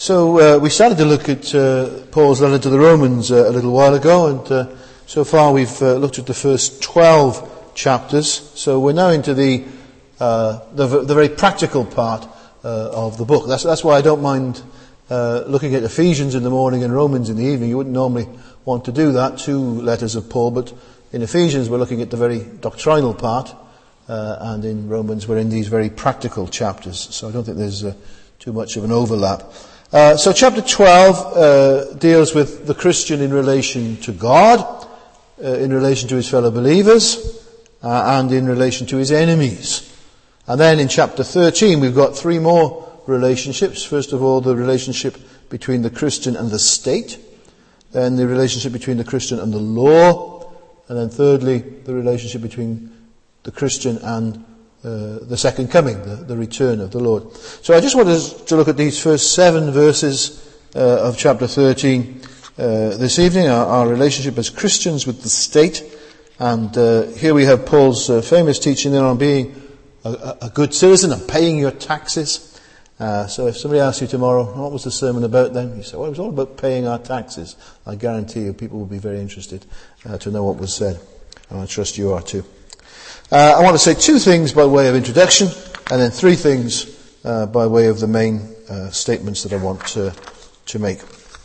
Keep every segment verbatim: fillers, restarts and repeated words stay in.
So uh, we started to look at uh, Paul's letter to the Romans uh, a little while ago, and uh, so far we've uh, looked at the first twelve chapters. So we're now into the uh, the, the very practical part uh, of the book. That's that's why I don't mind uh, looking at Ephesians in the morning and Romans in the evening. You wouldn't normally want to do that, two letters of Paul, but in Ephesians we're looking at the very doctrinal part, uh, and in Romans we're in these very practical chapters. So I don't think there's uh, too much of an overlap. Uh, so chapter twelve uh, deals with the Christian in relation to God, uh, in relation to his fellow believers, uh, and in relation to his enemies. And then in chapter thirteen we've got three more relationships. First of all, the relationship between the Christian and the state, then the relationship between the Christian and the law, and then thirdly, the relationship between the Christian and Uh, the second coming, the, the return of the Lord. So I just wanted to look at these first seven verses uh, of chapter thirteen uh, this evening, our, our relationship as Christians with the state. And uh, here we have Paul's uh, famous teaching there on being a, a good citizen and paying your taxes. Uh, so if somebody asks you tomorrow, what was the sermon about then? You say, well, it was all about paying our taxes. I guarantee you people will be very interested uh, to know what was said. And I trust you are too. Uh, I want to say two things by way of introduction, and then three things uh, by way of the main uh, statements that I want to, to make.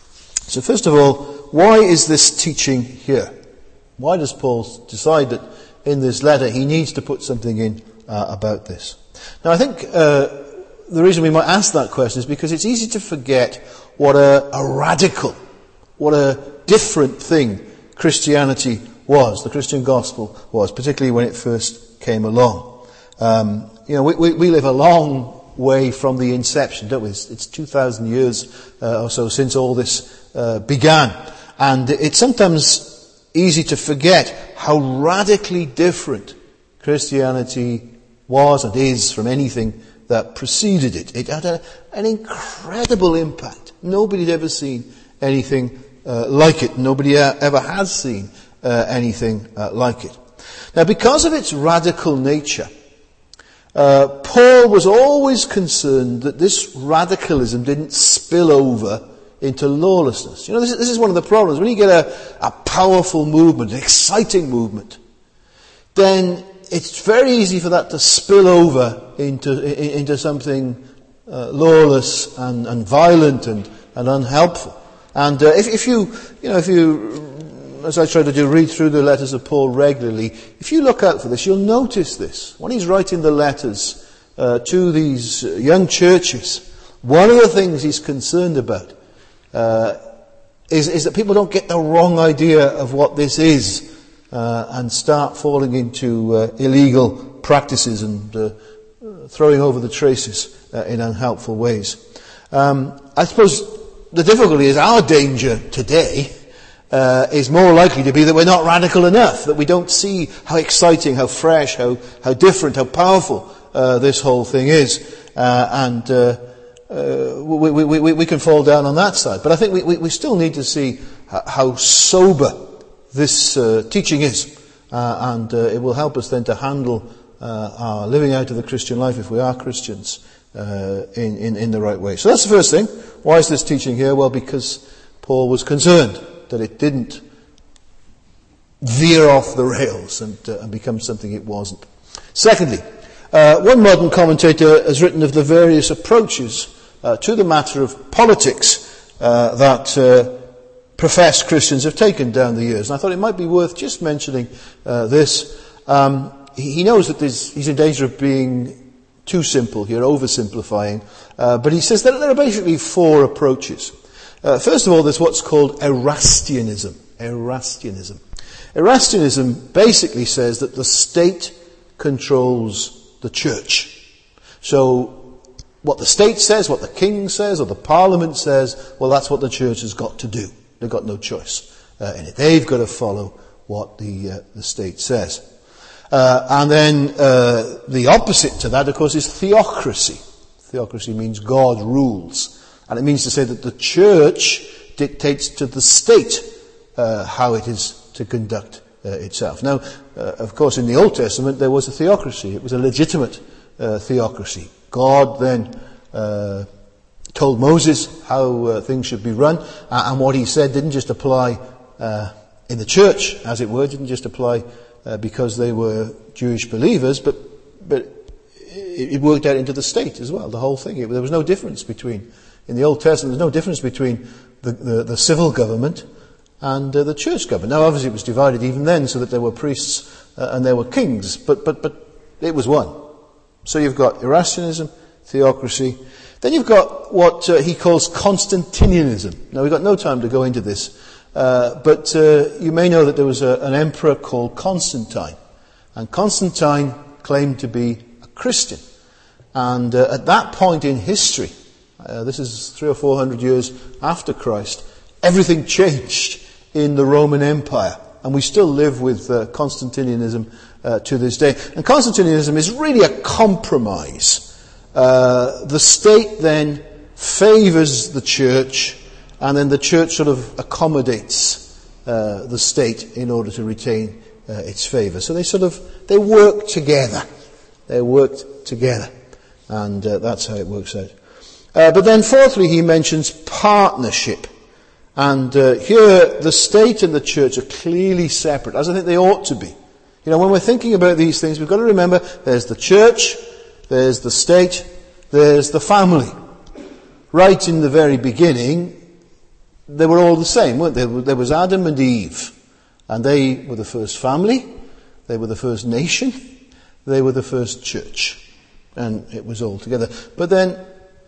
So first of all, why is this teaching here? Why does Paul decide that in this letter he needs to put something in uh, about this? Now I think uh, the reason we might ask that question is because it's easy to forget what a, a radical, what a different thing Christianity was, the Christian gospel was, particularly when it first came along. Um, you know, we, we, we live a long way from the inception, don't we? It's, it's two thousand years uh, or so since all this uh, began. And it's sometimes easy to forget how radically different Christianity was and is from anything that preceded it. It had a, an incredible impact. Nobody had ever seen anything uh, like it. Nobody ever has seen Uh, anything uh, like it. Now, because of its radical nature, uh, Paul was always concerned that this radicalism didn't spill over into lawlessness. You know, this is, this is one of the problems. When you get a, a powerful movement, an exciting movement, then it's very easy for that to spill over into into something uh, lawless and, and violent and, and unhelpful. And uh, if, if you, you know, if you as I try to do, read through the letters of Paul regularly, if you look out for this, you'll notice this. When he's writing the letters uh, to these young churches, one of the things he's concerned about uh, is, is that people don't get the wrong idea of what this is uh, and start falling into uh, illegal practices and uh, throwing over the traces uh, in unhelpful ways. Um, I suppose the difficulty is our danger today Uh, is more likely to be that we're not radical enough, that we don't see how exciting, how fresh, how, how different, how powerful uh, this whole thing is. Uh, and uh, uh, we, we, we, we can fall down on that side. But I think we, we, we still need to see how sober this uh, teaching is. Uh, and uh, it will help us then to handle uh, our living out of the Christian life, if we are Christians, uh, in, in, in the right way. So that's the first thing. Why is this teaching here? Well, because Paul was concerned that it didn't veer off the rails and, uh, and become something it wasn't. Secondly, uh, one modern commentator has written of the various approaches uh, to the matter of politics uh, that uh, professed Christians have taken down the years. And I thought it might be worth just mentioning uh, this. Um, he, he knows that he's in danger of being too simple here, oversimplifying, uh, but he says that there are basically four approaches. Uh, first of all, there's what's called Erastianism. Erastianism. Erastianism basically says that the state controls the church. So, what the state says, what the king says, or the parliament says, well, that's what the church has got to do. They've got no choice uh, in it. They've got to follow what the uh, the state says. Uh, and then uh, the opposite to that, of course, is theocracy. Theocracy means God rules. And it means to say that the church dictates to the state uh, how it is to conduct uh, itself. Now, uh, of course, in the Old Testament there was a theocracy. It was a legitimate uh, theocracy. God then uh, told Moses how uh, things should be run, uh, and what he said didn't just apply uh, in the church, as it were, didn't just apply uh, because they were Jewish believers, but but it, it worked out into the state as well, the whole thing. It, there was no difference between, in the Old Testament, there was no difference between the, the, the civil government and uh, the church government. Now, obviously, it was divided even then, so that there were priests uh, and there were kings, but but but it was one. So you've got Erastianism, theocracy. Then you've got what uh, he calls Constantinianism. Now, we've got no time to go into this, uh, but uh, you may know that there was a, an emperor called Constantine. And Constantine claimed to be a Christian. And uh, at that point in history, uh, this is three or four hundred years after Christ, everything changed in the Roman Empire. And we still live with uh, Constantinianism uh, to this day. And Constantinianism is really a compromise. Uh, the state then favours the church, and then the church sort of accommodates uh, the state in order to retain uh, its favour. So they sort of, they work together. They worked together. And uh, that's how it works out. Uh, but then fourthly, he mentions partnership. And uh, here, the state and the church are clearly separate, as I think they ought to be. You know, when we're thinking about these things, we've got to remember there's the church, there's the state, there's the family. Right in the very beginning, they were all the same, weren't they? There was Adam and Eve. And they were the first family, they were the first nation, they were the first church. And it was all together. But then,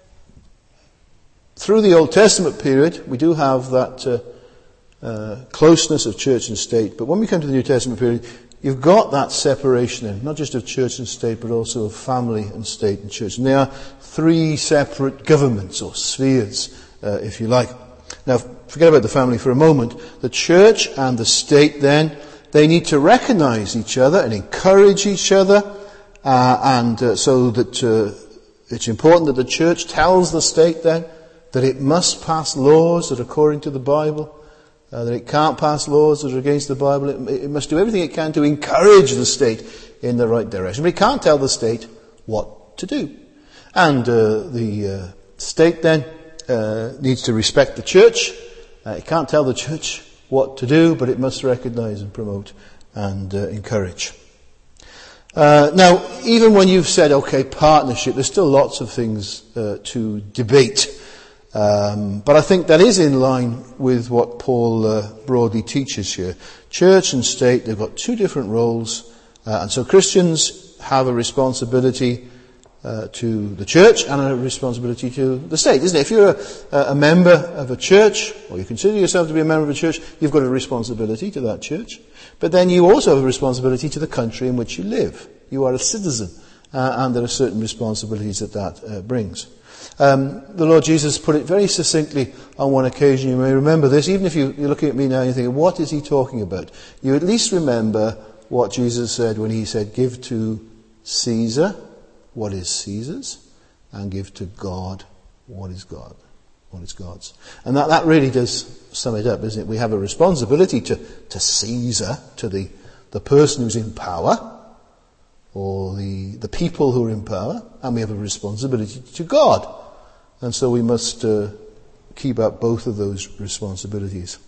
through the Old Testament period, we do have that uh, uh, closeness of church and state. But when we come to the New Testament period, you've got that separation in, not just of church and state, but also of family and state and church. And they are three separate governments, or spheres, uh, if you like. Now, forget about the family for a moment. The church and the state then, they need to recognize each other and encourage each other, uh, and uh, so that uh, it's important that the church tells the state then that it must pass laws that are according to the Bible, Uh, that it can't pass laws that are against the Bible. It, it must do everything it can to encourage the state in the right direction. But it can't tell the state what to do. And uh, the uh, state then uh, needs to respect the church. Uh, it can't tell the church what to do, but it must recognize and promote and uh, encourage. Uh, now, even when you've said, okay, partnership, there's still lots of things uh, to debate. Um, but I think that is in line with what Paul uh, broadly teaches here. Church and state, they've got two different roles, uh, and so Christians have a responsibility uh, to the church and a responsibility to the state, isn't it? If you're a, a member of a church, or you consider yourself to be a member of a church, you've got a responsibility to that church. But then you also have a responsibility to the country in which you live. You are a citizen, uh, and there are certain responsibilities that that uh, brings. Um, the Lord Jesus put it very succinctly on one occasion. You may remember this. Even if you, you're looking at me now and you're thinking, what is he talking about? You at least remember what Jesus said when he said, give to Caesar what is Caesar's, and give to God what is God, what is God's. And that, that really does sum it up, isn't it? We have a responsibility to, to Caesar, to the, the person who's in power, or the, the people who are in power, and we have a responsibility to God. And so we must uh, keep up both of those responsibilities.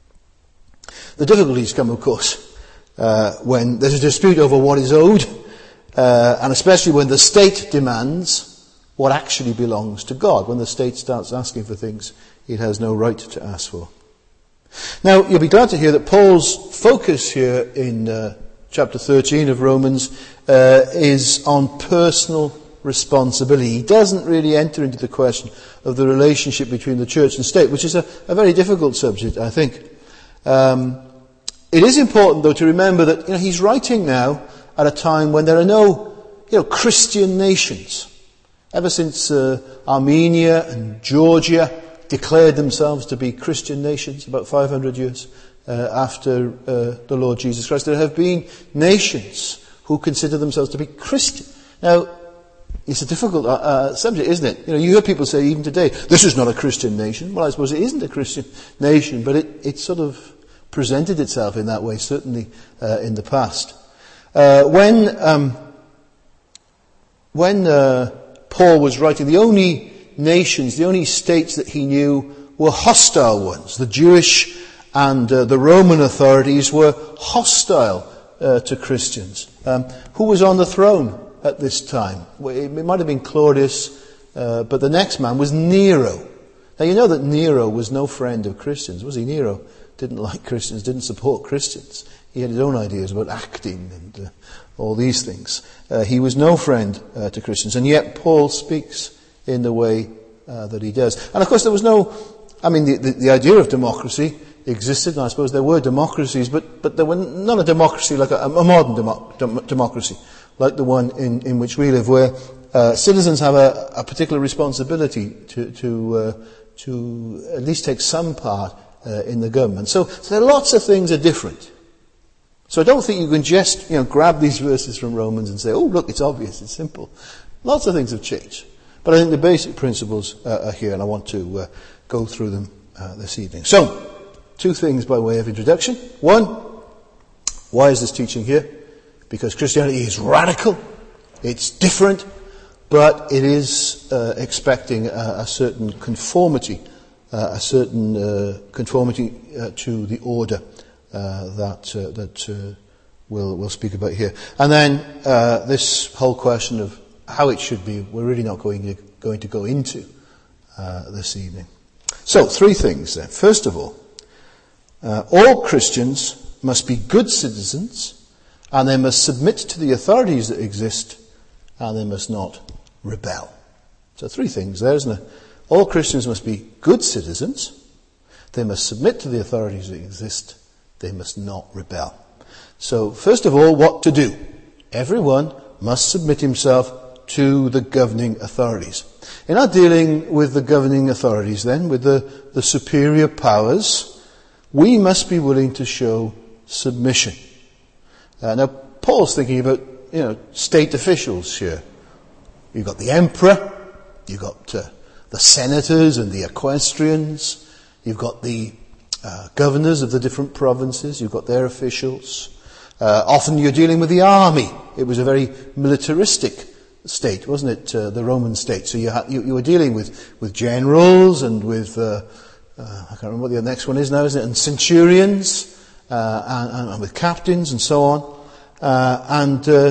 The difficulties come, of course, uh, when there's a dispute over what is owed, uh, and especially when the state demands what actually belongs to God. When the state starts asking for things it has no right to ask for. Now, you'll be glad to hear that Paul's focus here in uh, chapter thirteen of Romans uh, is on personal responsibility. He doesn't really enter into the question of the relationship between the church and state, which is a, a very difficult subject, I think. Um, it is important, though, to remember that you know, he's writing now at a time when there are no you know, Christian nations. Ever since uh, Armenia and Georgia declared themselves to be Christian nations about five hundred years uh, after uh, the Lord Jesus Christ, there have been nations who consider themselves to be Christian. Now, it's a difficult uh, uh, subject, isn't it? You know, you hear people say even today, this is not a Christian nation. Well, I suppose it isn't a Christian nation, but it, it sort of presented itself in that way, certainly uh, in the past. Uh, when um, when uh, Paul was writing, the only nations, the only states that he knew were hostile ones. The Jewish and uh, the Roman authorities were hostile uh, to Christians. Um, who was on the throne at this time? Well, it, it might have been Claudius, uh, but the next man was Nero. Now you know that Nero was no friend of Christians, was he? Nero didn't like Christians, didn't support Christians. He had his own ideas about acting and uh, all these things. Uh, he was no friend uh, to Christians, and yet Paul speaks in the way uh, that he does. And of course there was no, I mean the, the, the idea of democracy existed, and I suppose there were democracies, but, but there were not a democracy like a, a modern demo, dem, democracy, like the one in, in which we live, where uh, citizens have a, a particular responsibility to, to, uh, to at least take some part uh, in the government. So, so there are lots of things are different. So I don't think you can just, you know, grab these verses from Romans and say, oh, look, it's obvious, it's simple. Lots of things have changed. But I think the basic principles uh, are here, and I want to uh, go through them uh, this evening. So, two things by way of introduction. One, why is this teaching here? Because Christianity is radical, it's different, but it is uh, expecting a, a certain conformity, uh, a certain uh, conformity uh, to the order uh, that uh, that uh, we'll we'll speak about here. And then uh, this whole question of how it should be, we're really not going to going to go into uh, this evening. So, three things then. First of all, Uh, all Christians must be good citizens, and they must submit to the authorities that exist, and they must not rebel. So three things there, isn't it? All Christians must be good citizens, they must submit to the authorities that exist, they must not rebel. So first of all, what to do? Everyone must submit himself to the governing authorities. In our dealing with the governing authorities then, with the, the superior powers, we must be willing to show submission. Uh, now, Paul's thinking about, you know, state officials here. You've got the emperor, you've got uh, the senators and the equestrians, you've got the uh, governors of the different provinces, you've got their officials. Uh, often you're dealing with the army. It was a very militaristic state, wasn't it, uh, the Roman state? So you, ha- you, you were dealing with, with generals and with Uh, Uh, I can't remember what the next one is now, isn't it? And centurions, uh, and, and with captains and so on. Uh, and uh,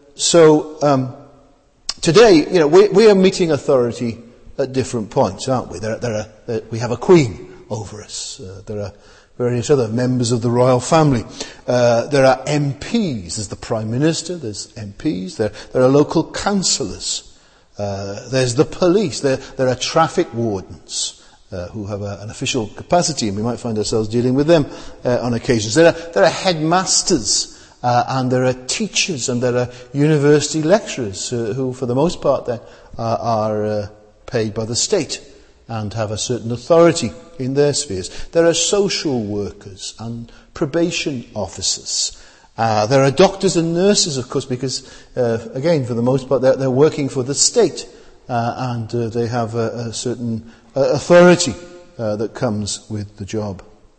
so um, today, you know, we, we are meeting authority at different points, aren't we? There, there are, there, we have a queen over us. Uh, there are various other members of the royal family. Uh, there are M Ps. There's the Prime Minister. There's M Ps. There, there are local councillors. Uh, there's the police. There, there are traffic wardens. Uh, who have a, an official capacity, and we might find ourselves dealing with them uh, on occasions. There are, there are headmasters, uh, and there are teachers, and there are university lecturers uh, who, for the most part, then, uh, are uh, paid by the state and have a certain authority in their spheres. There are social workers and probation officers. Uh, there are doctors and nurses, of course, because, uh, again, for the most part, they're, they're working for the state, uh, and uh, they have a, a certain Uh, authority uh, that comes with the job.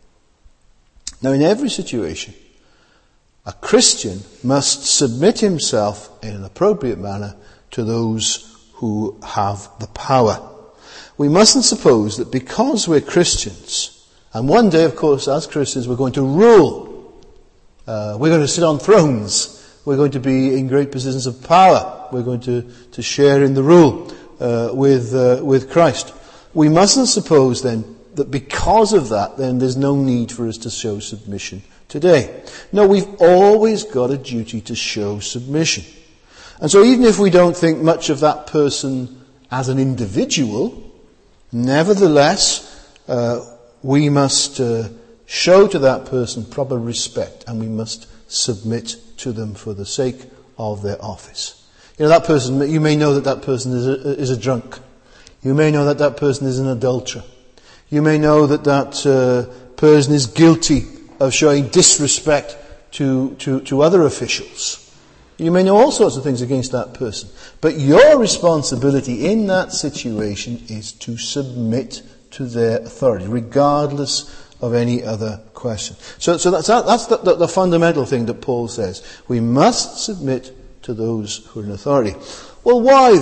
Now, in every situation, a Christian must submit himself in an appropriate manner to those who have the power. We mustn't suppose that because we're Christians, and one day, of course, as Christians, we're going to rule, uh, we're going to sit on thrones, we're going to be in great positions of power, we're going to, to share in the rule uh, with, uh, with Christ. We mustn't suppose then that because of that, then there's no need for us to show submission today. No, we've always got a duty to show submission. And so even if we don't think much of that person as an individual, nevertheless, uh, we must uh, show to that person proper respect, and we must submit to them for the sake of their office. You know, that person, you may know that that person is a, is a drunk. You may know that that person is an adulterer. You may know that that uh, person is guilty of showing disrespect to, to, to other officials. You may know all sorts of things against that person. But your responsibility in that situation is to submit to their authority, regardless of any other question. So, so that's, that's the, the, the fundamental thing that Paul says. We must submit to those who are in authority. Well, why then?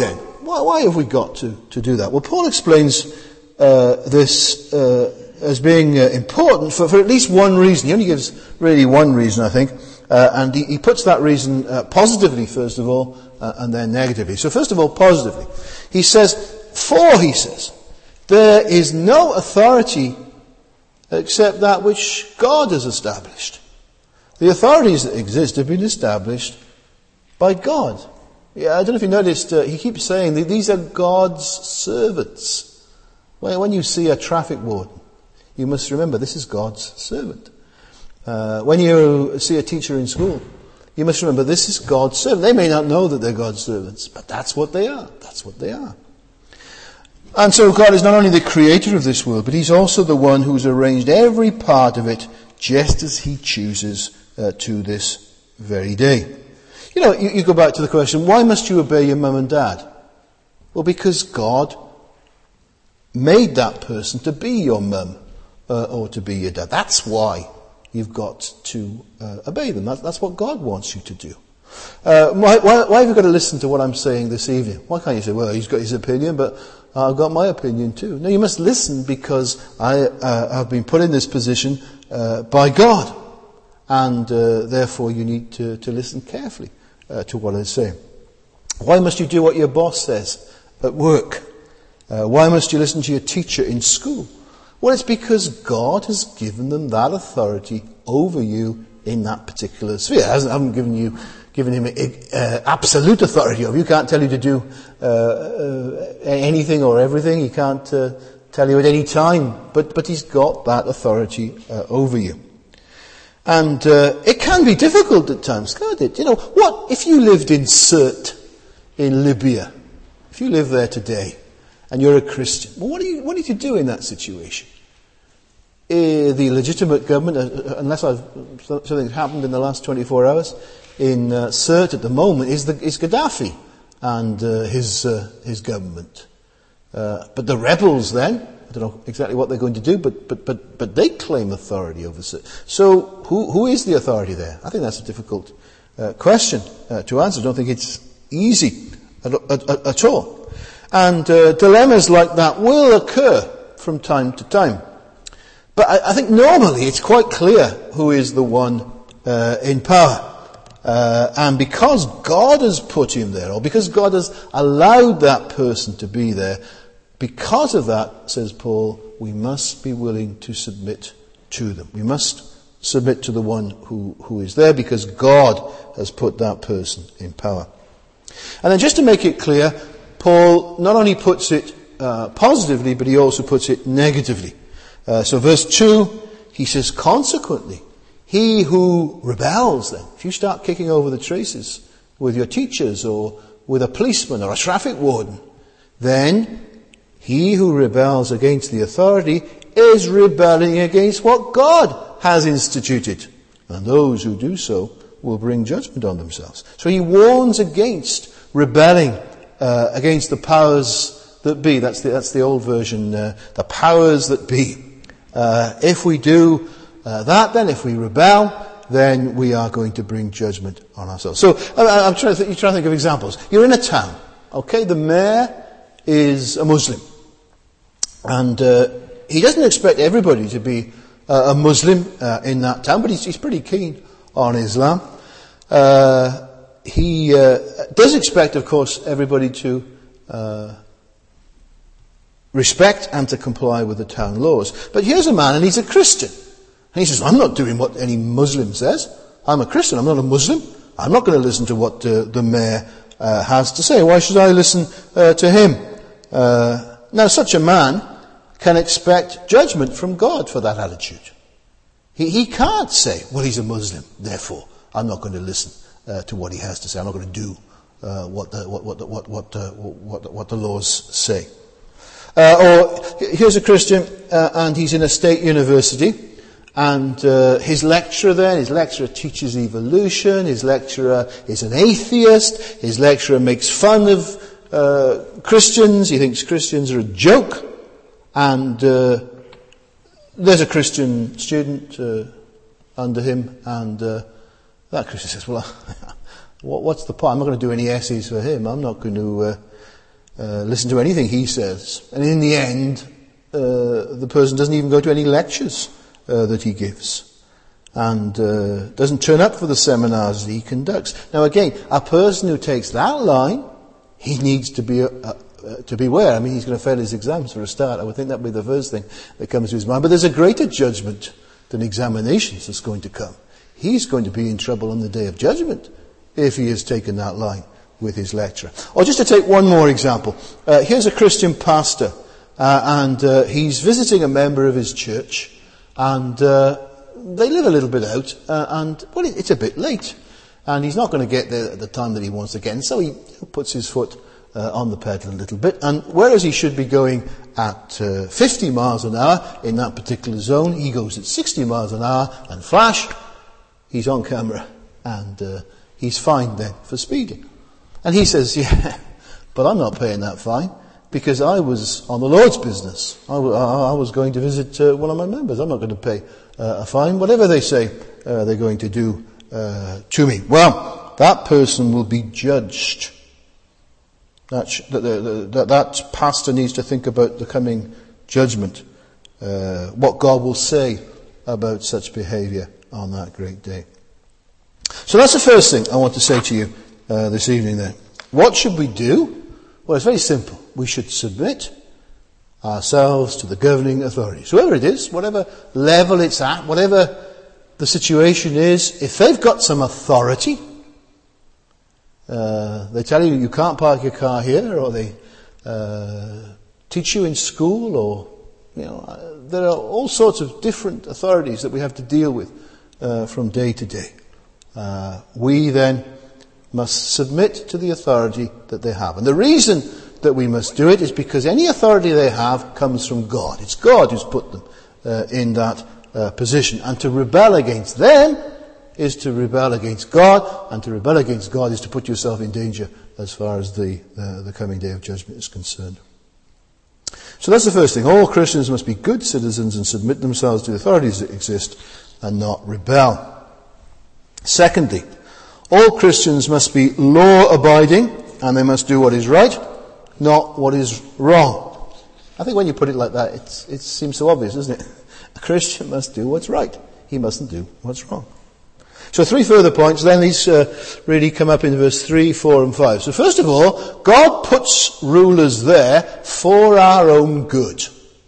why, why have we got to, to do that? Well, Paul explains uh, this uh, as being uh, important for, for at least one reason. He only gives really one reason, I think. Uh, and he, he puts that reason uh, positively, first of all, uh, and then negatively. So first of all, positively. He says, for, he says, there is no authority except that which God has established. The authorities that exist have been established by God. Yeah, I don't know if you noticed, uh, he keeps saying that these are God's servants. Well, when you see a traffic warden, you must remember this is God's servant. Uh, when you see a teacher in school, you must remember this is God's servant. They may not know that they're God's servants, but that's what they are. That's what they are. And so God is not only the creator of this world, but he's also the one who's arranged every part of it just as he chooses uh, to this very day. You know, you, you go back to the question, why must you obey your mum and dad? Well, because God made that person to be your mum uh, or to be your dad. That's why you've got to uh, obey them. That's, that's what God wants you to do. Uh, why, why, why have you got to listen to what I'm saying this evening? Why can't you say, well, he's got his opinion, but I've got my opinion too? No, you must listen because I uh, have been put in this position uh, by God. And uh, therefore you need to, to listen carefully uh, to what I say. Why must you do what your boss says at work? Uh, why must you listen to your teacher in school? Well, it's because God has given them that authority over you in that particular sphere. He hasn't, haven't given you, given him uh, absolute authority over you. He can't tell you to do uh, uh, anything or everything. He can't uh, tell you at any time. But, but he's got that authority uh, over you. And uh, it can be difficult at times, can't it? You know, what if you lived in Sirte in Libya? If you live there today and you're a Christian, well, what do you what do you do in that situation? Uh, the legitimate government, uh, unless I've, something's happened in the last twenty-four hours, in uh, Sirte at the moment is the is Gaddafi and uh, his uh, his government. Uh, but the rebels then, I don't know exactly what they're going to do, but but but but they claim authority over Sirte. So who who is the authority there? I think that's a difficult uh, question uh, to answer. I don't think it's easy at, at, at, at all. And uh, dilemmas like that will occur from time to time. But I, I think normally it's quite clear who is the one uh, in power. Uh, and because God has put him there, or because God has allowed that person to be there, because of that, says Paul, we must be willing to submit to them. We must submit to the one who, who is there because God has put that person in power. And then just to make it clear, Paul not only puts it uh, positively, but he also puts it negatively. Uh, so verse two, he says, consequently, he who rebels then, if you start kicking over the traces with your teachers or with a policeman or a traffic warden, then he who rebels against the authority is rebelling against what God has instituted. And those who do so will bring judgment on themselves. So he warns against rebelling uh, against the powers that be. That's the, that's the old version, uh, the powers that be. Uh, if we do uh, that, then if we rebel, then we are going to bring judgment on ourselves. So I, I'm trying to, th- you're trying to think of examples. You're in a town, okay? The mayor is a Muslim, and uh, he doesn't expect everybody to be uh, a Muslim uh, in that town, but he's, he's pretty keen on Islam. Uh, he uh, does expect, of course, everybody to uh, respect and to comply with the town laws. But here's a man, and he's a Christian. And he says, I'm not doing what any Muslim says. I'm a Christian, I'm not a Muslim. I'm not going to listen to what uh, the mayor uh, has to say. Why should I listen uh, to him? Uh, now, such a man can expect judgment from God for that attitude. He, he can't say, well, he's a Muslim, therefore I'm not going to listen uh, to what he has to say. I'm not going to do uh, what, the, what, what, what, what, uh, what, what the laws say. Uh, or here's a Christian uh, and he's in a state university, and uh, his lecturer there, his lecturer teaches evolution, his lecturer is an atheist, his lecturer makes fun of uh, Christians, he thinks Christians are a joke, and uh, there's a Christian student uh, under him, and uh, that Christian says, well, what, what's the point? I'm not going to do any essays for him. I'm not going to uh, uh, listen to anything he says. And in the end, uh, the person doesn't even go to any lectures uh, that he gives. And uh, doesn't turn up for the seminars that he conducts. Now again, a person who takes that line, he needs to be uh, uh, to beware. I mean, he's going to fail his exams for a start. I would think that would be the first thing that comes to his mind. But there's a greater judgment than examinations that's going to come. He's going to be in trouble on the day of judgment if he has taken that line with his lecturer. Or just to take one more example. Uh, here's a Christian pastor, uh, and uh, he's visiting a member of his church, and uh, they live a little bit out, uh, and well, it's a bit late, and he's not going to get there at the time that he wants to get, and so he puts his foot uh, on the pedal a little bit, and whereas he should be going at uh, fifty miles an hour in that particular zone, he goes at sixty miles an hour, and flash, he's on camera, and uh, he's fined then for speeding. And he says, yeah, but I'm not paying that fine, because I was on the Lord's business. I, w- I was going to visit uh, one of my members. I'm not going to pay uh, a fine, whatever they say uh, they're going to do uh, to me. Well, that person will be judged. That, sh- that, that, that pastor needs to think about the coming judgment, uh, what God will say about such behaviour on that great day. So that's the first thing I want to say to you uh, this evening then. What should we do? Well, it's very simple. We should submit ourselves to the governing authorities. Whoever it is, whatever level it's at, whatever the situation is, if they've got some authority, uh, they tell you you can't park your car here, or they uh, teach you in school, or, you know, uh, there are all sorts of different authorities that we have to deal with uh, from day to day. Uh, we then must submit to the authority that they have. And the reason that we must do it is because any authority they have comes from God. It's God who's put them uh, in that uh, position. And to rebel against them is to rebel against God, and to rebel against God is to put yourself in danger as far as the, uh, the coming day of judgment is concerned. So that's the first thing. All Christians must be good citizens and submit themselves to the authorities that exist and not rebel. Secondly, all Christians must be law-abiding, and they must do what is right, not what is wrong. I think when you put it like that, it's, it seems so obvious, doesn't it? A Christian must do what's right. He mustn't do what's wrong. So three further points, then these uh, really come up in verse three, four and five. So first of all, God puts rulers there for our own good.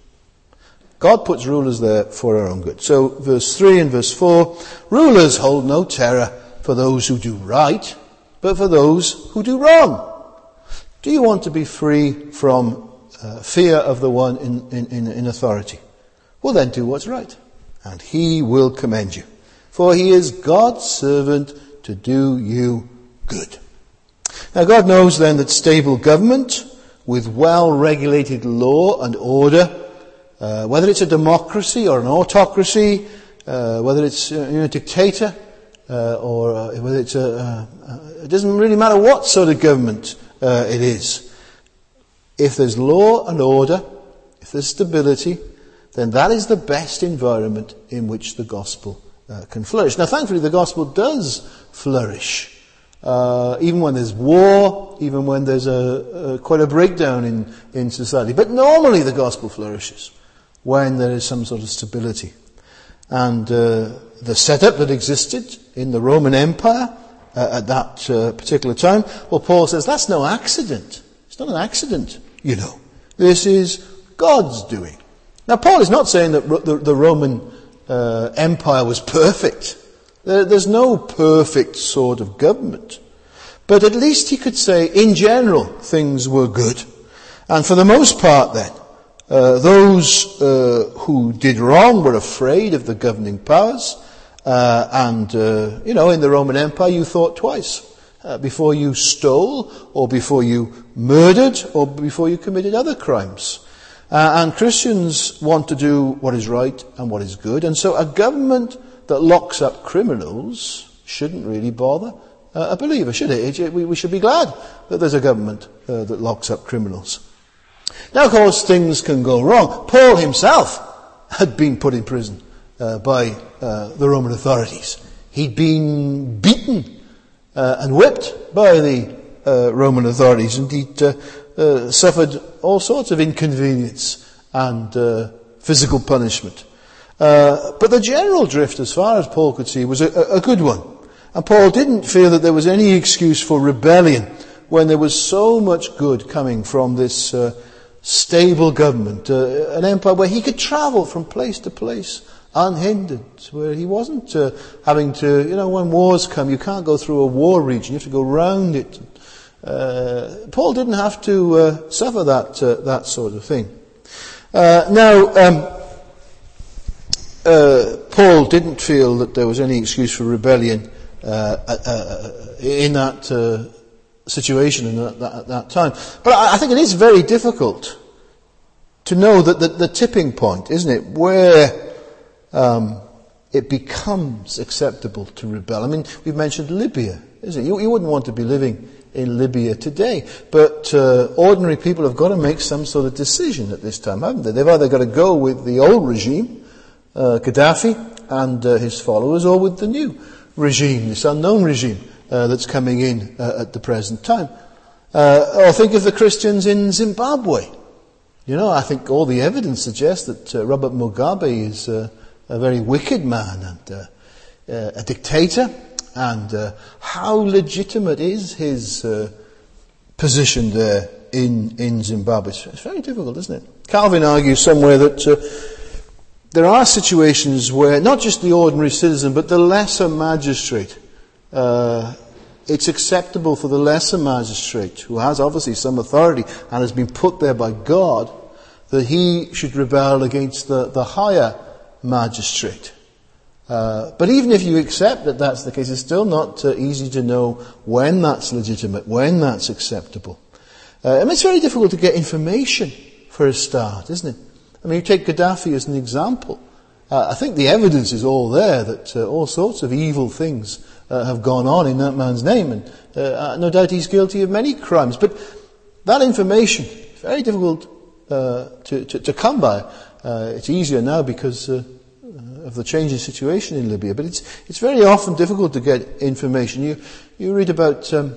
God puts rulers there for our own good. So verse three and verse four, rulers hold no terror for those who do right, but for those who do wrong. Do you want to be free from uh, fear of the one in, in, in authority? Well, then do what's right, and he will commend you. For he is God's servant to do you good. Now God knows then that stable government with well-regulated law and order, uh, whether it's a democracy or an autocracy, uh, whether it's uh, you know, a dictator, uh, or uh, whether it's a, uh, uh, it doesn't really matter what sort of government uh, it is. If there's law and order, if there's stability, then that is the best environment in which the gospel uh, can flourish. Now, thankfully, the gospel does flourish, uh, even when there's war, even when there's a, a quite a breakdown in, in society. But normally, the gospel flourishes when there is some sort of stability. And uh, the setup that existed in the Roman Empire uh, at that uh, particular time, well, Paul says that's no accident. It's not an accident, you know. This is God's doing. Now, Paul is not saying that the, the Roman uh, Empire was perfect. There, there's no perfect sort of government. But at least he could say, in general, things were good. And for the most part, then, uh, those uh, who did wrong were afraid of the governing powers. Uh, and, uh, you know, in the Roman Empire, you thought twice uh, before you stole, or before you murdered, or before you committed other crimes. Uh, and Christians want to do what is right and what is good. And so a government that locks up criminals shouldn't really bother uh, a believer, should it? it we, we should be glad that there's a government uh, that locks up criminals. Now, of course, things can go wrong. Paul himself had been put in prison uh, by uh, the Roman authorities. He'd been beaten uh, and whipped by the uh, Roman authorities, and he'd uh, uh, suffered all sorts of inconvenience and uh, physical punishment. Uh, but the general drift, as far as Paul could see, was a, a good one. And Paul didn't feel that there was any excuse for rebellion when there was so much good coming from this uh, stable government, uh, an empire where he could travel from place to place unhindered, where he wasn't uh, having to, you know, when wars come, you can't go through a war region, you have to go round it. Uh, Paul didn't have to uh, suffer that uh, that sort of thing. Uh, now, um, uh, Paul didn't feel that there was any excuse for rebellion uh, uh, in that uh, situation and at that, at that time. But I, I think it is very difficult to know that the, the tipping point, isn't it, where um, it becomes acceptable to rebel. I mean, we've mentioned Libya, isn't it? You, you wouldn't want to be living in Libya today, but uh, ordinary people have got to make some sort of decision at this time, haven't they? They've either got to go with the old regime, uh, Gaddafi and uh, his followers, or with the new regime, this unknown regime uh, that's coming in uh, at the present time. Uh, or think of the Christians in Zimbabwe. You know, I think all the evidence suggests that uh, Robert Mugabe is uh, a very wicked man and uh, uh, a dictator. And uh, how legitimate is his uh, position there in, in Zimbabwe? It's, it's very difficult, isn't it? Calvin argues somewhere that uh, there are situations where not just the ordinary citizen, but the lesser magistrate, uh, it's acceptable for the lesser magistrate, who has obviously some authority and has been put there by God, that he should rebel against the, the higher magistrate. Uh, but even if you accept that that's the case, it's still not uh, easy to know when that's legitimate, when that's acceptable. Uh, I mean, it's very difficult to get information for a start, isn't it? I mean, you take Gaddafi as an example. Uh, I think the evidence is all there that uh, all sorts of evil things uh, have gone on in that man's name, and uh, no doubt he's guilty of many crimes. But that information is very difficult uh, to, to, to come by. Uh, it's easier now because Uh, of the changing situation in Libya, but it's it's very often difficult to get information. You you read about um,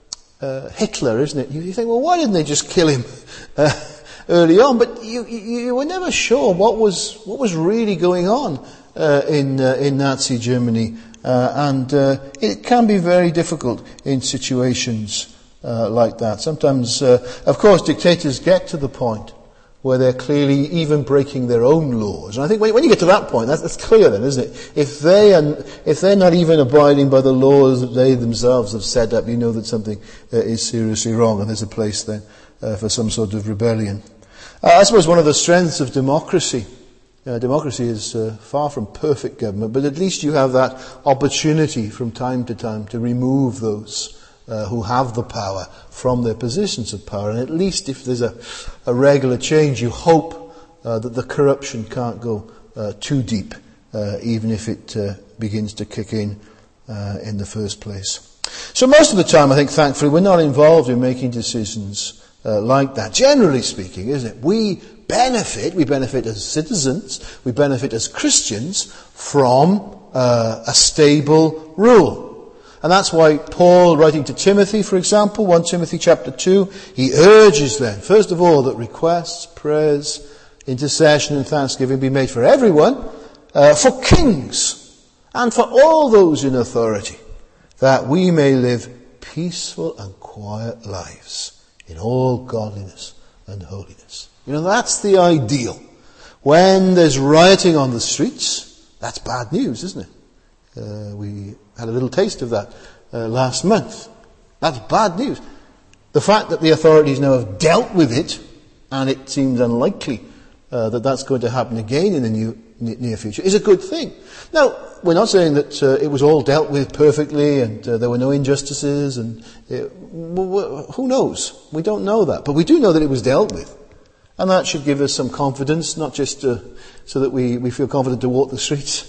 uh, Hitler, isn't it? You, you think, well, why didn't they just kill him uh, early on? But you, you you were never sure what was what was really going on uh, in uh, in Nazi Germany, uh, and uh, it can be very difficult in situations uh, like that. Sometimes, uh, of course, dictators get to the point where they're clearly even breaking their own laws. And I think when you get to that point, that's, that's clear then, isn't it? If they are, if they're not even abiding by the laws that they themselves have set up, you know that something uh, is seriously wrong, and there's a place then uh, for some sort of rebellion. Uh, I suppose one of the strengths of democracy, uh, democracy is uh, far from perfect government, but at least you have that opportunity from time to time to remove those Uh, who have the power from their positions of power. And at least if there's a, a regular change, you hope uh, that the corruption can't go uh, too deep, uh, even if it uh, begins to kick in uh, in the first place. So most of the time, I think, thankfully, we're not involved in making decisions uh, like that. Generally speaking, isn't it? We benefit, we benefit as citizens, we benefit as Christians from uh, a stable rule. And that's why Paul, writing to Timothy, for example, First Timothy chapter two, he urges then, first of all, that requests, prayers, intercession and thanksgiving be made for everyone, uh, for kings, and for all those in authority, that we may live peaceful and quiet lives in all godliness and holiness. You know, that's the ideal. When there's rioting on the streets, that's bad news, isn't it? Uh, we had a little taste of that uh, last month. That's bad news. The fact that the authorities now have dealt with it, and it seems unlikely uh, that that's going to happen again in the new, near future, is a good thing. Now, we're not saying that uh, it was all dealt with perfectly and uh, there were no injustices, and it, who knows? We don't know that. But we do know that it was dealt with. And that should give us some confidence, not just uh, so that we, we feel confident to walk the streets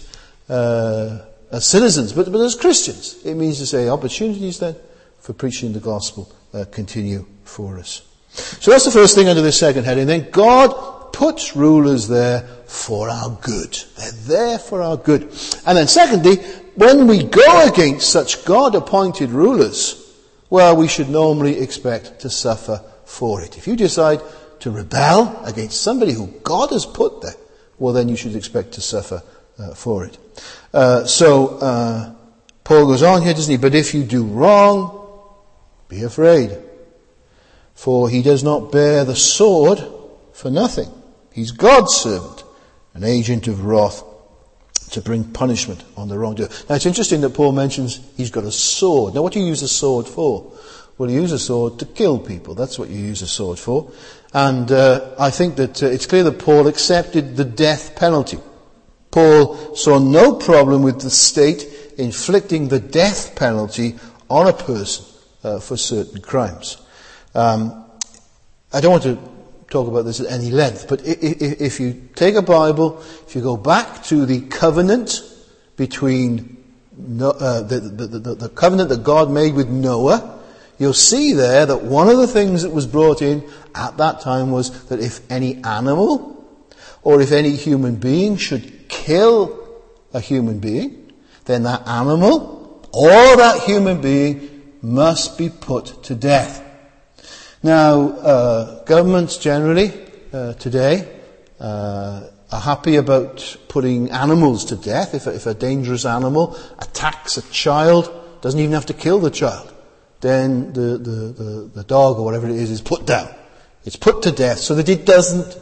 uh as citizens, but, but as Christians. It means to say opportunities then for preaching the gospel uh, continue for us. So that's the first thing under this second heading. Then God puts rulers there for our good. They're there for our good. And then secondly, when we go against such God-appointed rulers, well, we should normally expect to suffer for it. If you decide to rebel against somebody who God has put there, well, then you should expect to suffer uh, for it. Uh, so, uh, Paul goes on here, doesn't he? But if you do wrong, be afraid. For he does not bear the sword for nothing. He's God's servant, an agent of wrath to bring punishment on the wrongdoer. Now it's interesting that Paul mentions he's got a sword. Now what do you use a sword for? Well, you use a sword to kill people. That's what you use a sword for. And uh, I think that uh, it's clear that Paul accepted the death penalty. Paul saw no problem with the state inflicting the death penalty on a person uh, for certain crimes. Um, I don't want to talk about this at any length, but if you take a Bible, if you go back to the covenant between uh, the, the, the, the covenant that God made with Noah, you'll see there that one of the things that was brought in at that time was that if any animal or if any human being should kill a human being, then that animal or that human being must be put to death. Now, uh, governments generally uh, today uh, are happy about putting animals to death. If a, if a dangerous animal attacks a child, doesn't even have to kill the child, then the, the, the, the dog or whatever it is is put down. It's put to death so that it doesn't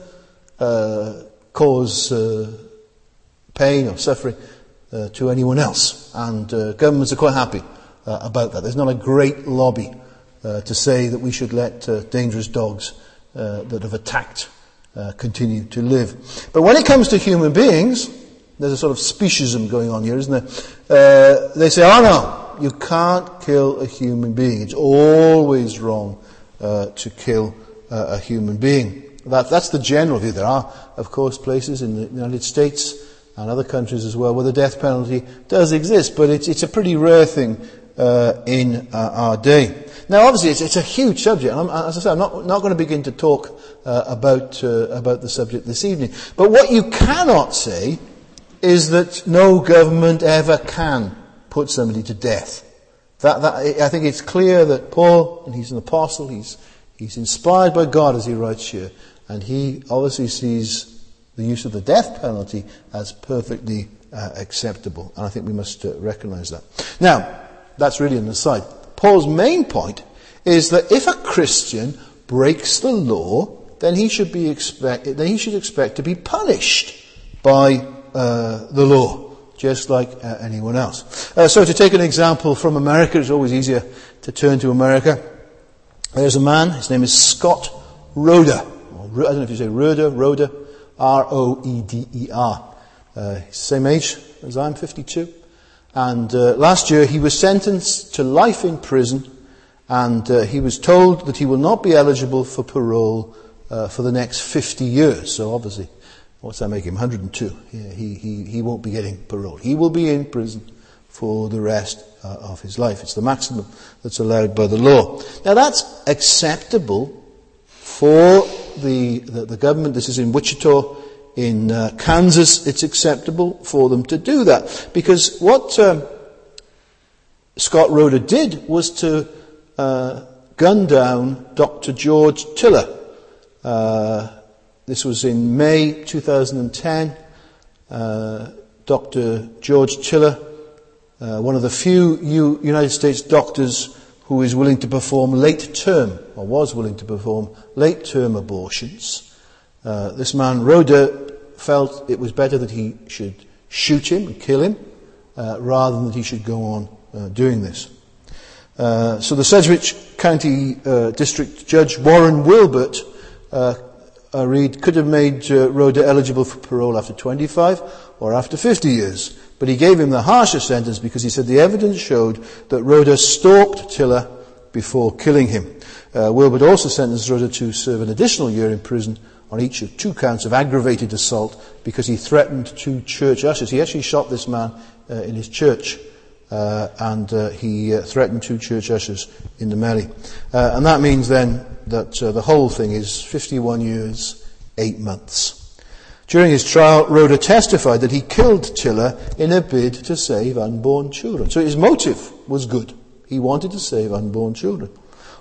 uh, cause uh, pain or suffering uh, to anyone else. And uh, governments are quite happy uh, about that. There's not a great lobby Uh, to say that we should let uh, dangerous dogs uh, that have attacked uh, continue to live. But when it comes to human beings, there's a sort of speciesism going on here, isn't there? Uh, they say, oh no, you can't kill a human being. It's always wrong uh, to kill uh, a human being. That, that's the general view. There are, of course, places in the United States and other countries as well where the death penalty does exist, but it's, it's a pretty rare thing uh, in uh, our day. Now, obviously, it's, it's a huge subject. I'm, as I said, I'm not, not going to begin to talk uh, about uh, about the subject this evening. But what you cannot say is that no government ever can put somebody to death. That, that I think it's clear that Paul, and he's an apostle, he's he's inspired by God as he writes here, and he obviously sees the use of the death penalty as perfectly uh, acceptable. And I think we must uh, recognise that. Now, that's really an aside. Paul's main point is that if a Christian breaks the law, then he should be expect then he should expect to be punished by uh, the law, just like uh, anyone else. Uh, so, to take an example from America, it's always easier to turn to America. There's a man. His name is Scott Roeder. I don't know if you say Roeder, Roeder, R O E D E R. Uh, he's the same age as I'm, fifty-two. And uh, last year he was sentenced to life in prison, and uh, he was told that he will not be eligible for parole uh, for the next fifty years. So obviously, what's that make him? one hundred two. Yeah, he, he, he won't be getting parole. He will be in prison for the rest uh, of his life. It's the maximum that's allowed by the law. Now that's acceptable for the, the, the government. This is in Wichita. In uh, Kansas, it's acceptable for them to do that. Because what um, Scott Roeder did was to uh, gun down Doctor George Tiller. Uh, this was in May two thousand ten. Uh, Doctor George Tiller, uh, one of the few U- United States doctors who is willing to perform late-term, or was willing to perform late-term abortions. Uh, this man, Roeder, felt it was better that he should shoot him and kill him uh, rather than that he should go on uh, doing this. Uh, so the Sedgwick County uh, District Judge Warren Wilbert, uh, I read, could have made uh, Roeder eligible for parole after twenty-five or after fifty years. But he gave him the harsher sentence because he said the evidence showed that Roeder stalked Tiller before killing him. Uh, Wilbert also sentenced Roeder to serve an additional year in prison on each of two counts of aggravated assault because he threatened two church ushers. He actually shot this man uh, in his church, uh, and uh, he uh, threatened two church ushers in the melee. Uh, and that means then that uh, the whole thing is fifty-one years, eight months. During his trial, Roeder testified that he killed Tiller in a bid to save unborn children. So his motive was good. He wanted to save unborn children.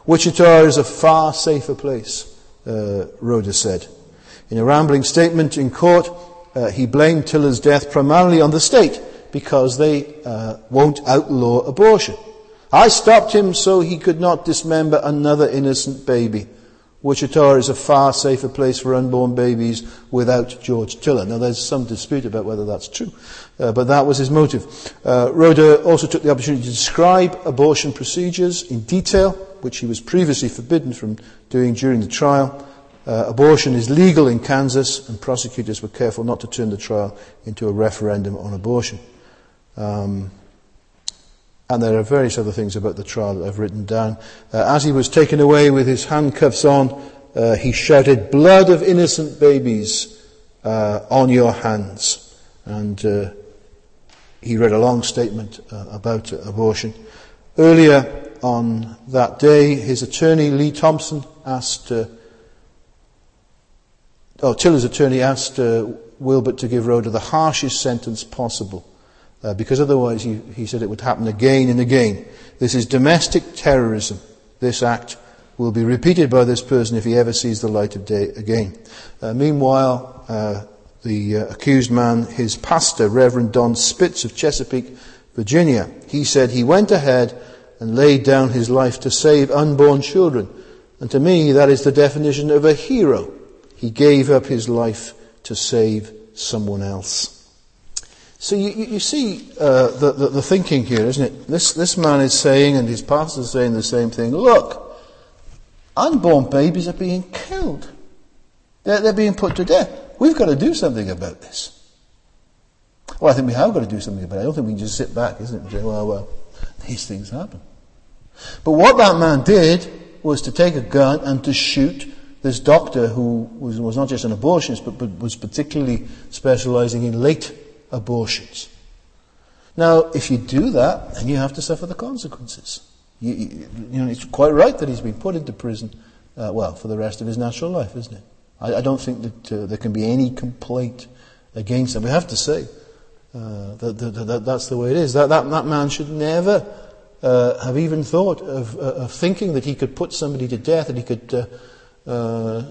Wichita is a far safer place, uh, Rhoda said. In a rambling statement in court, uh, he blamed Tiller's death primarily on the state because they uh, won't outlaw abortion. I stopped him so he could not dismember another innocent baby. Wichita is a far safer place for unborn babies without George Tiller. Now, there's some dispute about whether that's true, uh, but that was his motive. Uh, Rhoda also took the opportunity to describe abortion procedures in detail, which he was previously forbidden from doing during the trial. Uh, abortion is legal in Kansas, and prosecutors were careful not to turn the trial into a referendum on abortion. Um, And there are various other things about the trial that I've written down. Uh, as he was taken away with his handcuffs on, uh, he shouted, "Blood of innocent babies uh, on your hands." And uh, he read a long statement uh, about uh, abortion. Earlier on that day, his attorney, Lee Thompson, asked, uh, oh, Tiller's attorney asked uh, Wilbert to give Rhoda the harshest sentence possible. Uh, because otherwise, he, he said, it would happen again and again. This is domestic terrorism. This act will be repeated by this person if he ever sees the light of day again. Uh, meanwhile, uh, the uh, accused man, his pastor, Reverend Don Spitz of Chesapeake, Virginia, he said he went ahead and laid down his life to save unborn children. And to me, that is the definition of a hero. He gave up his life to save someone else. So you, you see uh, the, the, the thinking here, isn't it? This, this man is saying, and his pastor is saying the same thing, look, unborn babies are being killed. They're, they're being put to death. We've got to do something about this. Well, I think we have got to do something about it. I don't think we can just sit back, isn't it, and say, well, well, these things happen. But what that man did was to take a gun and to shoot this doctor who was, was not just an abortionist, but, but was particularly specializing in late abortions. Now, if you do that, then you have to suffer the consequences. You, you, you know, it's quite right that he's been put into prison, uh, well, for the rest of his natural life, isn't it? I, I don't think that uh, there can be any complaint against him. We have to say uh, that, that, that that's the way it is. That that, that man should never uh, have even thought of, uh, of thinking that he could put somebody to death, that he could uh, uh,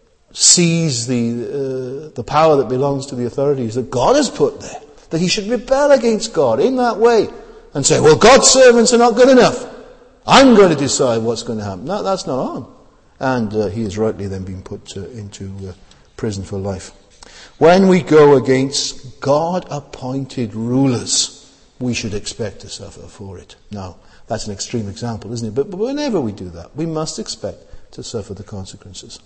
seize the uh, the power that belongs to the authorities that God has put there, that he should rebel against God in that way and say, well, God's servants are not good enough. I'm going to decide what's going to happen. No, that's not on. And uh, he has rightly then been put uh, into uh, prison for life. When we go against God-appointed rulers, we should expect to suffer for it. Now, that's an extreme example, isn't it? But, but whenever we do that, we must expect to suffer the consequences.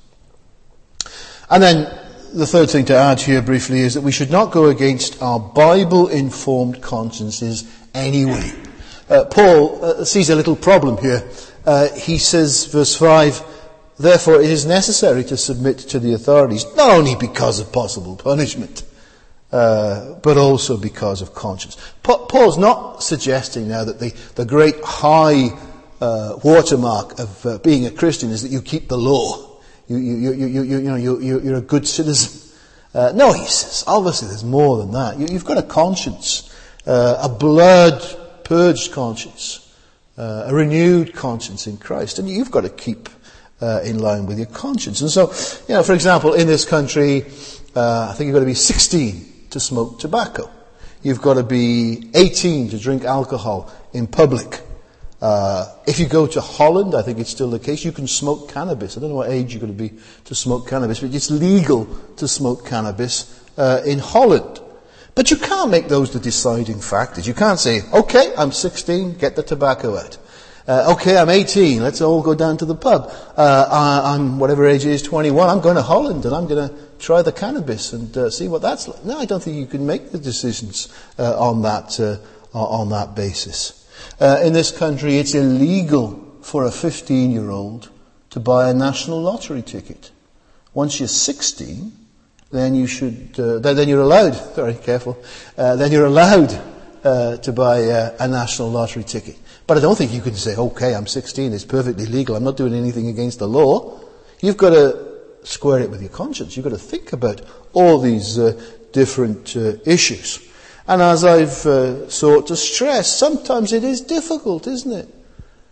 And then the third thing to add here briefly is that we should not go against our Bible-informed consciences anyway. Uh, Paul uh, sees a little problem here. Uh, he says, verse five, therefore it is necessary to submit to the authorities, not only because of possible punishment, uh, but also because of conscience. Pa- Paul's not suggesting now that the, the great high uh, watermark of uh, being a Christian is that you keep the law. You, you, you, you, you, you know, you, you're a good citizen. Uh, no, he says, obviously there's more than that. You, you've got a conscience, uh, a blood-purged conscience, uh, a renewed conscience in Christ, and you've got to keep uh, in line with your conscience. And so, you know, for example, in this country, uh, I think you've got to be sixteen to smoke tobacco. You've got to be eighteen to drink alcohol in public. Uh, if you go to Holland, I think it's still the case, you can smoke cannabis. I don't know what age you've got to be to smoke cannabis, but it's legal to smoke cannabis uh, in Holland. But you can't make those the deciding factors. You can't say, okay, I'm sixteen, get the tobacco out. Uh, okay, I'm eighteen, let's all go down to the pub. Uh, I, I'm, whatever age it is, twenty-one, I'm going to Holland and I'm going to try the cannabis and uh, see what that's like. No, I don't think you can make the decisions uh, on that uh, on that basis. Uh, in this country, it's illegal for a fifteen-year-old to buy a national lottery ticket. Once you're sixteen, then you should, uh, then, then you're allowed, sorry, careful, uh, then you're allowed uh, to buy uh, a national lottery ticket. But I don't think you can say, okay, I'm sixteen, it's perfectly legal, I'm not doing anything against the law. You've got to square it with your conscience. You've got to think about all these uh, different uh, issues. And as I've uh, sought to stress, sometimes it is difficult, isn't it?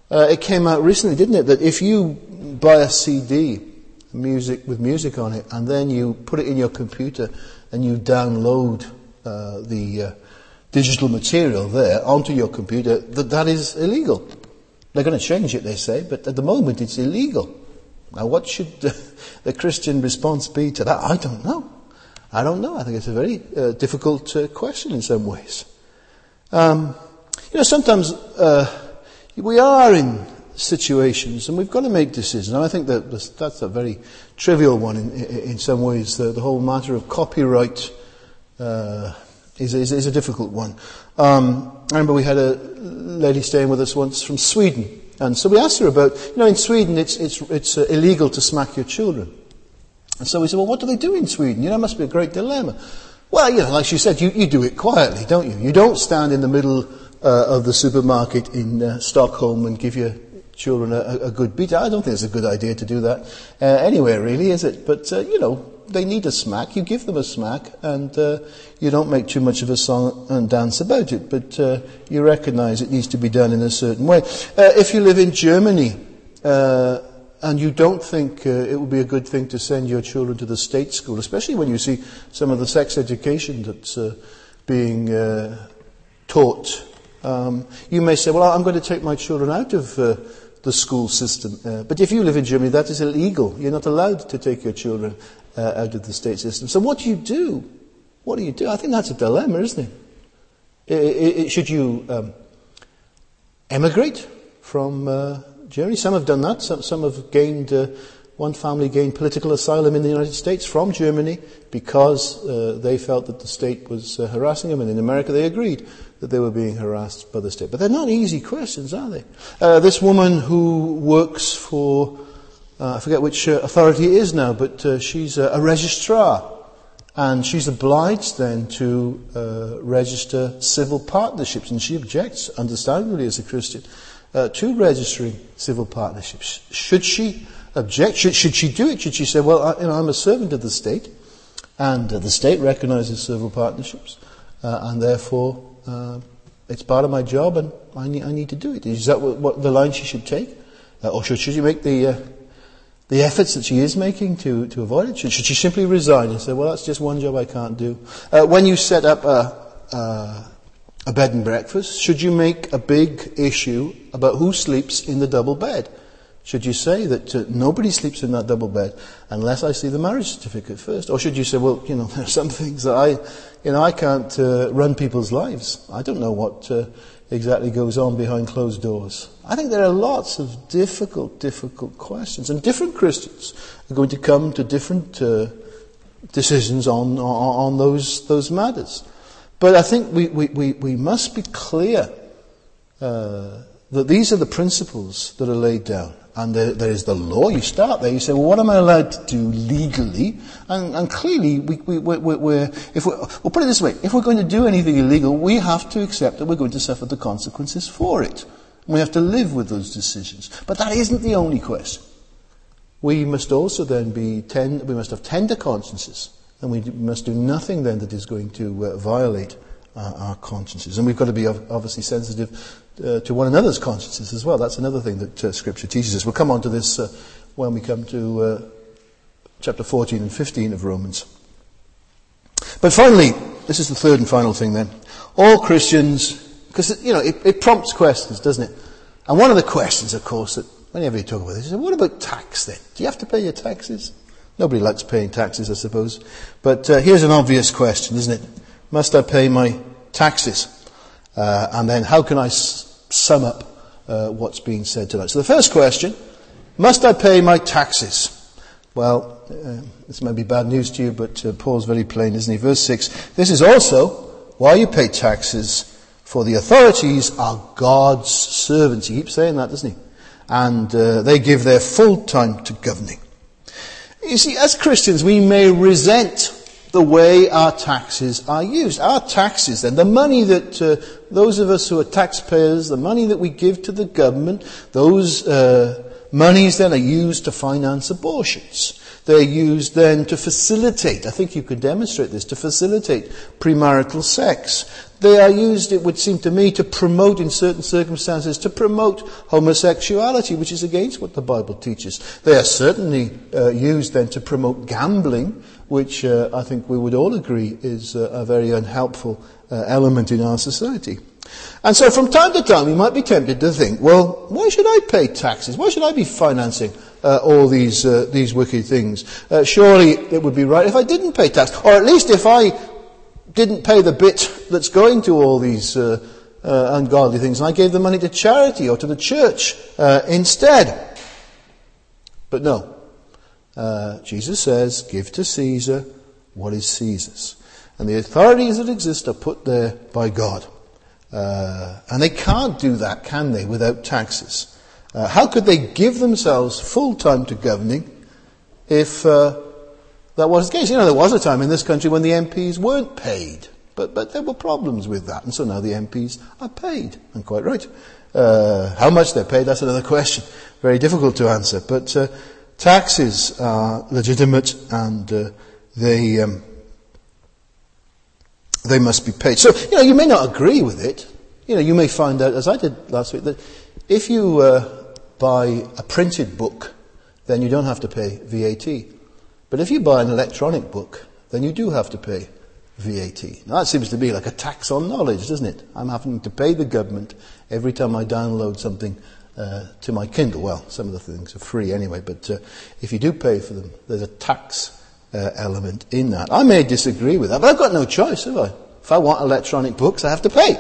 Uh, it came out recently, didn't it, that if you buy a C D, music with music on it, and then you put it in your computer and you download uh, the uh, digital material there onto your computer, that that is illegal. They're going to change it, they say, but at the moment it's illegal. Now, what should the, the Christian response be to that? I don't know. I don't know. I think it's a very uh, difficult uh, question in some ways. Um, you know, sometimes uh, we are in situations and we've got to make decisions. And I think that that's a very trivial one in, in, in some ways. The, the whole matter of copyright uh, is, is, is a difficult one. Um, I remember we had a lady staying with us once from Sweden. And so we asked her about, you know, in Sweden it's it's it's uh, illegal to smack your children. And so we said, well, what do they do in Sweden? You know, it must be a great dilemma. Well, you know, like she said, you, you do it quietly, don't you? You don't stand in the middle uh, of the supermarket in uh, Stockholm and give your children a, a good beat. I don't think it's a good idea to do that uh, anywhere, really, is it? But, uh, you know, they need a smack. You give them a smack, and uh, you don't make too much of a song and dance about it. But uh, you recognise it needs to be done in a certain way. Uh, if you live in Germany uh, and you don't think uh, it would be a good thing to send your children to the state school, especially when you see some of the sex education that's uh, being uh, taught, um, you may say, well, I'm going to take my children out of uh, the school system. Uh, but if you live in Germany, that is illegal. You're not allowed to take your children Uh, out of the state system. So what do you do? What do you do? I think that's a dilemma, isn't it? it, it, it should you um, emigrate from uh, Germany? Some have done that. Some, some have gained, uh, one family gained political asylum in the United States from Germany because uh, they felt that the state was uh, harassing them. And in America they agreed that they were being harassed by the state. But they're not easy questions, are they? Uh, this woman who works for Uh, I forget which uh, authority it is now, but uh, she's a, a registrar. And she's obliged then to uh, register civil partnerships. And she objects, understandably as a Christian, uh, to registering civil partnerships. Should she object? Should, should she do it? Should she say, well, I, you know, I'm a servant of the state, and uh, the state recognizes civil partnerships, uh, and therefore uh, it's part of my job, and I need, I need to do it. Is that what, what the line she should take? Uh, or should, should she make the... Uh, The efforts that she is making to, to avoid it? Should, should she simply resign and say, well, that's just one job I can't do? Uh, when you set up a, a, a bed and breakfast, should you make a big issue about who sleeps in the double bed? Should you say that uh, nobody sleeps in that double bed unless I see the marriage certificate first? Or should you say, well, you know, there are some things that I, you know, I can't uh, run people's lives. I don't know what uh, exactly goes on behind closed doors. I think there are lots of difficult, difficult questions, and different Christians are going to come to different uh, decisions on, on on those those matters. But I think we we we, we must be clear uh, that these are the principles that are laid down, and there, there is the law. You start there. You say, well, what am I allowed to do legally? And, and clearly, we we we we're if we we'll put it this way: if we're going to do anything illegal, we have to accept that we're going to suffer the consequences for it. We have to live with those decisions. But that isn't the only question. We must also then be ten, we must have tender consciences, and we must do nothing then that is going to uh, violate uh, our consciences. And we've got to be obviously sensitive uh, to one another's consciences as well. That's another thing that uh, Scripture teaches us. We'll come on to this uh, when we come to uh, chapter fourteen and fifteen of Romans. But finally, this is the third and final thing then. All Christians, because, you know, it, it prompts questions, doesn't it? And one of the questions, of course, that whenever you talk about this, is, what about tax then? Do you have to pay your taxes? Nobody likes paying taxes, I suppose. But uh, here's an obvious question, isn't it? Must I pay my taxes? Uh, and then how can I s- sum up uh, what's being said tonight? So the first question, must I pay my taxes? Well, uh, this may be bad news to you, but uh, Paul's very plain, isn't he? Verse six, this is also why you pay taxes, for the authorities are God's servants. He keeps saying that, doesn't he? And uh, they give their full time to governing. You see, as Christians, we may resent the way our taxes are used. Our taxes, then, the money that uh, those of us who are taxpayers, the money that we give to the government, those uh, monies then are used to finance abortions. They're used then to facilitate, I think you could demonstrate this, to facilitate premarital sex. They are used, it would seem to me, to promote, in certain circumstances, to promote homosexuality, which is against what the Bible teaches. They are certainly uh, used then to promote gambling, which uh, I think we would all agree is uh, a very unhelpful uh, element in our society. And so from time to time we might be tempted to think, well, why should I pay taxes? Why should I be financing uh, all these uh, these wicked things? Uh, surely it would be right if I didn't pay tax, or at least if I didn't pay the bit that's going to all these uh, uh, ungodly things, and I gave the money to charity or to the church uh, instead. But no. Uh, Jesus says, give to Caesar what is Caesar's. And the authorities that exist are put there by God. Uh, and they can't do that, can they, without taxes? Uh, how could they give themselves full time to governing if uh, that was the case? You know, there was a time in this country when the M Ps weren't paid. But but there were problems with that. And so now the M Ps are paid. And quite right. Uh, how much they're paid, that's another question. Very difficult to answer. But uh, taxes are legitimate, and uh, they um, they must be paid. So, you know, you may not agree with it. You know, you may find out, as I did last week, that if you uh, buy a printed book, then you don't have to pay V A T. But if you buy an electronic book, then you do have to pay V A T. Now, that seems to be like a tax on knowledge, doesn't it? I'm having to pay the government every time I download something Uh, to my Kindle. Well, some of the things are free anyway, but uh, if you do pay for them, there's a tax uh, element in that. I may disagree with that, but I've got no choice, have I? If I want electronic books, I have to pay.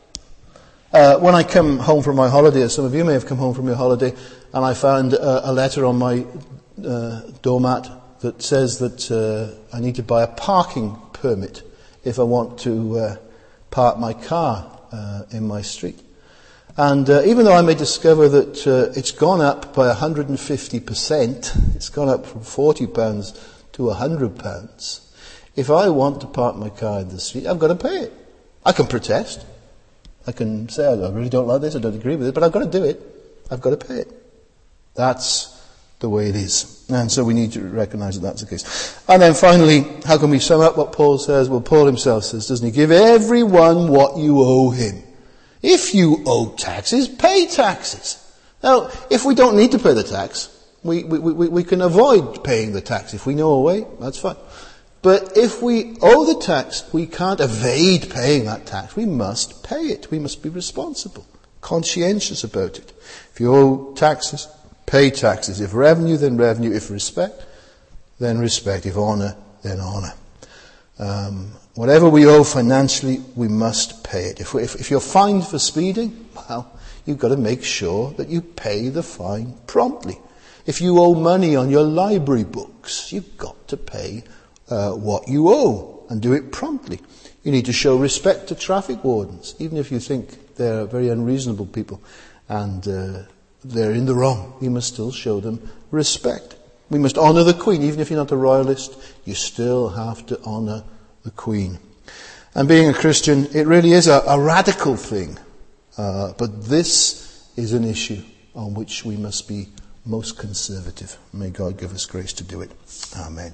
Uh, when I come home from my holiday, as some of you may have come home from your holiday, and I found uh, a letter on my uh, doormat that says that uh, I need to buy a parking permit if I want to uh, park my car uh, in my street. And uh, even though I may discover that uh, it's gone up by one hundred fifty percent, it's gone up from forty pounds to one hundred pounds, if I want to park my car in the street, I've got to pay it. I can protest. I can say, I really don't like this, I don't agree with it, but I've got to do it. I've got to pay it. That's the way it is. And so we need to recognize that that's the case. And then finally, how can we sum up what Paul says? Well, Paul himself says, doesn't he? Give everyone what you owe him. If you owe taxes, pay taxes. Now, if we don't need to pay the tax, we, we, we, we can avoid paying the tax. If we know a way, that's fine. But if we owe the tax, we can't evade paying that tax. We must pay it. We must be responsible, conscientious about it. If you owe taxes, pay taxes. If revenue, then revenue. If respect, then respect. If honour, then honour. Um, whatever we owe financially, we must pay it. If, we, if, if you're fined for speeding, well, you've got to make sure that you pay the fine promptly. If you owe money on your library books, you've got to pay uh, what you owe and do it promptly. You need to show respect to traffic wardens, even if you think they're very unreasonable people and uh, they're in the wrong. You must still show them respect. We must honour the Queen. Even if you're not a royalist, you still have to honour the Queen. And being a Christian, it really is a, a radical thing. Uh, but this is an issue on which we must be most conservative. May God give us grace to do it. Amen.